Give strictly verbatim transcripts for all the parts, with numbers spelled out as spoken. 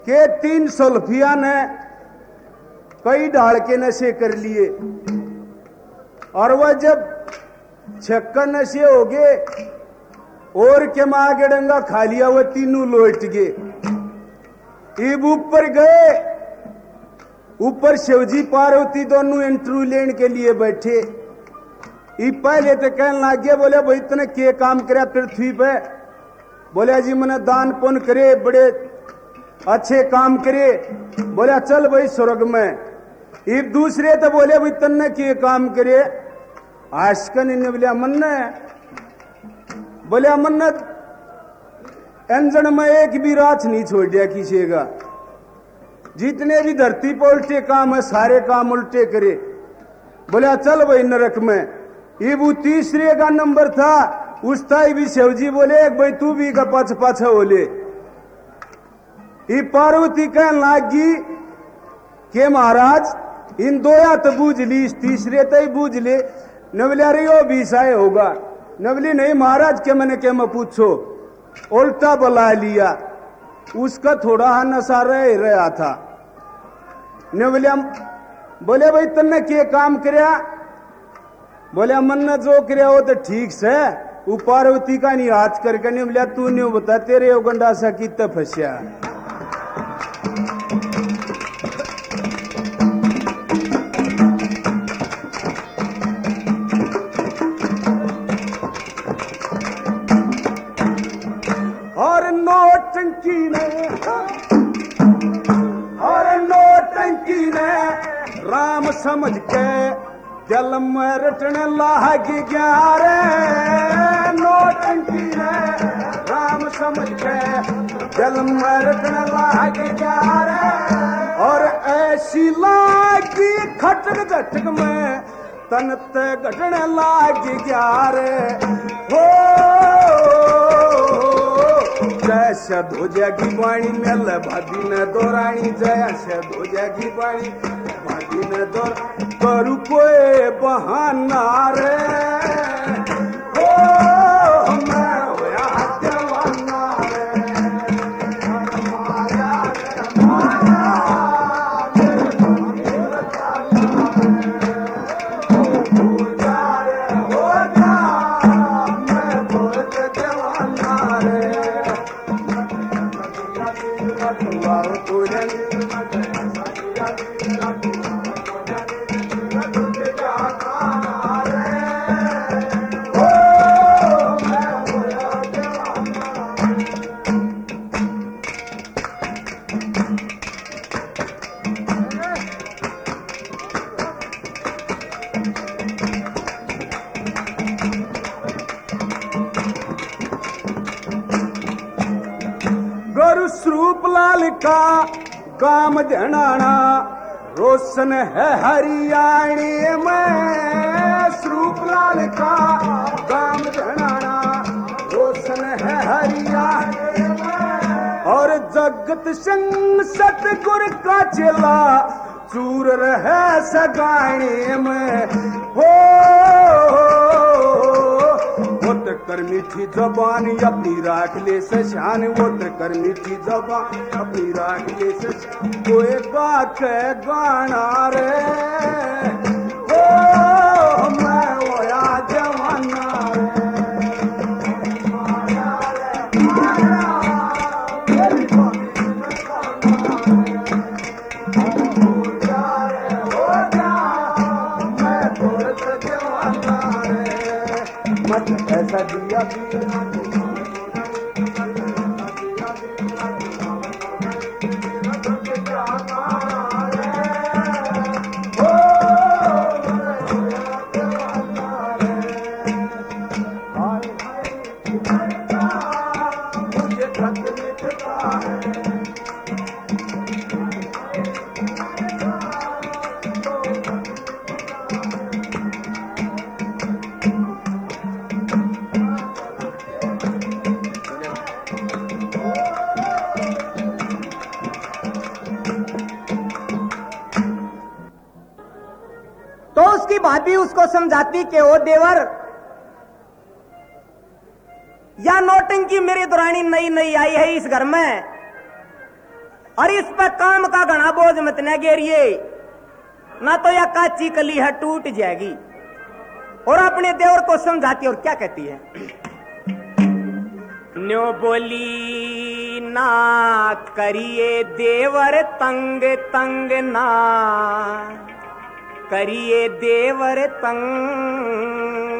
के तीन सुल्फिया ने कई ढाल के नशे कर लिए और वह जब छक्कर नशे हो गए और के मां के डंगा खा लिया, वह तीनों लौट गए। इब ऊपर गए, ऊपर शिवजी पार्वती दोनों इंटरव्यू लेने के लिए बैठे। इब पहले तो कहने लग गया, बोले भाई तने के काम करे पृथ्वी पे? बोले जी मैंने दान पुण्य करे, बड़े अच्छे काम करे। बोले चल भाई स्वर्ग में। इब दूसरे तो बोले भाई तन्ने के काम करे? आशकन ने बोले अमन ने। बोले अमन ने अंजन में एक भी रात नहीं छोड़ दिया किसी का। जितने भी धरती पर उल्टे काम है सारे काम उल्टे करे। बोले चल भाई नरक में। ये वो तीसरे का नंबर था, उसका भी शिवजी बोले भाई तू भी का पछ पछ बोले। ये पार्वती कहने लागी के महाराज इन दो या तो बूझ ली, इस तीसरे तो ही बूझ ले। नवलिया रही हो बीसाए होगा। नवली नहीं महाराज के मैंने क्या मैं पूछो, उल्टा बुला लिया। उसका थोड़ा नशा रह रहा था। नवलिया बोले भाई तन्ने के काम करया? बोले मन ने जो करया वो तो ठीक से। वो पार्वती का नहीं हाथ करके नहीं बोलिया तू नहीं बता तेरे गंडा सा कितना फंसिया। और नौटंकी ने और नौटंकी ने राम समझ के दिल में रटने लाग गया रे। नौटंकी ने राम समझ के दिल में रटने लाग गया रे। और ऐसी लागी खटक झटक में तन ते घटने लाग गया रे। हो जय शद हो जाएगी वाणी मेल भाभी ने दोरानी। जय शद हो जाएगी वाणी भाभी ने दौर करू कोई बहाना रे। ओ मैं होया जवाना रे। माया रे माया हो जा रे हो जा, मैं बहुत जवाना रे। स्वरूप लाल का गाम धनाना रोशन है हरियाणी में। स्वरूप लाल का गाम धनाना रोशन है हरियाणी में। और जगत सिंह सतगुर का चेला चूर रहे सगाने में। हो कर मीठी जबानी अपनी राख ले से शान। वो कर मीठी जबान अपनी राख ले से शान। कोई गा के गाना रे। ओ मैं होया जवाना रे। माया रे माया मेरी हो जा रे हो जा, मैं बहुत जवाना रे। मत ऐसा दिया भाभी उसको समझाती कि ओ देवर, या नौटंकी मेरी दुरानी नई नई आई है इस घर में, और इस पर काम का घना बोझ मत न गेरिए, ना तो यह काची कली है टूट जाएगी। और अपने देवर को समझाती और क्या कहती है, न्यो बोली ना करिए देवर तंग तंग ना करिए देवर तंग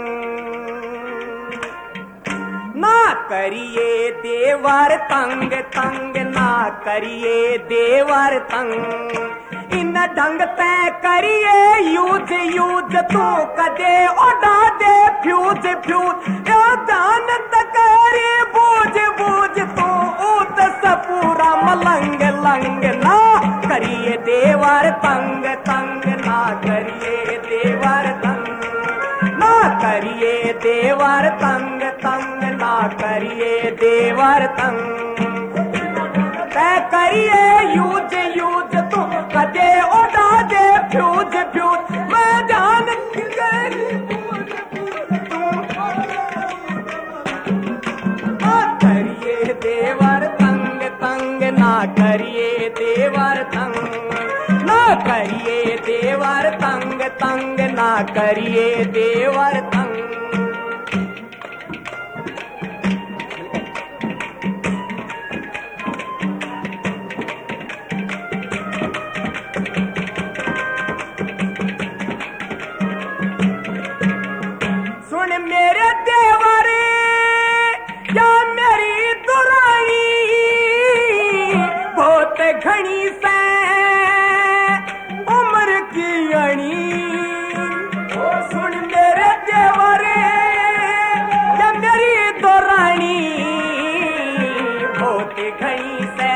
ना करिए देवर तंग तंग ना करिए देवर तंग इन ढंग तय करिए यूज यूज तू कदे उड़ा दे फ्यूज फ्यूज यो जानत करे बूझ बूझ तू ऊत सपूरा मलंग लंग ना करिए देवर तंग तंग ना करिए देवर तंग ना करिए देवर तंग तंग ना करिए देवर तंग तय करिए यूज यूज तू कदे उड़ा दे फ्यूज फ्यूज मैं जान करिए देवर तंग तंग ना करिए देवर तंग ना करिए देवर तंग तंग ना करिए देवर तंग। सुन मेरे देवरे या मेरी दुरानी बहुत घनी से उम्र की अणी। सुन मेरे देवरे या मेरी दुरानी बहुत घनी से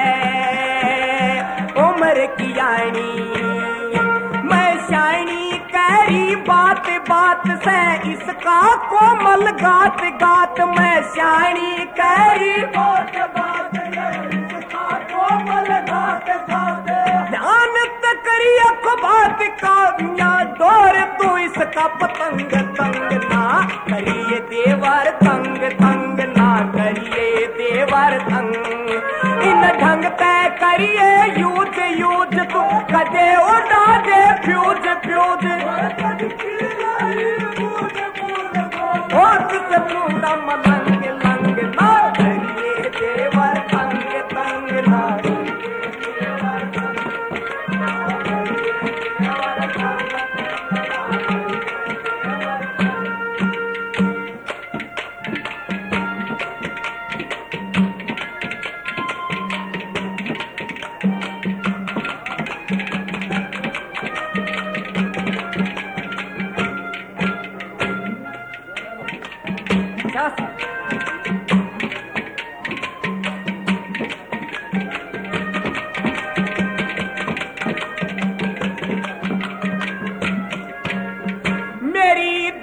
उम्र की अणी। मैं शानी करी बात बात से इसका कोमल गात गात मैं शानी करी बात बात इसका कोमल गात गात ध्यान करी अख बात का या डोर तू इसका पतंग तंग ना करिए देवर तंग तंग ना करिए देवर तंग इन ढंग तय करिए यूज यूज तू कदे उड़ा दे फ्यूज फ्यूज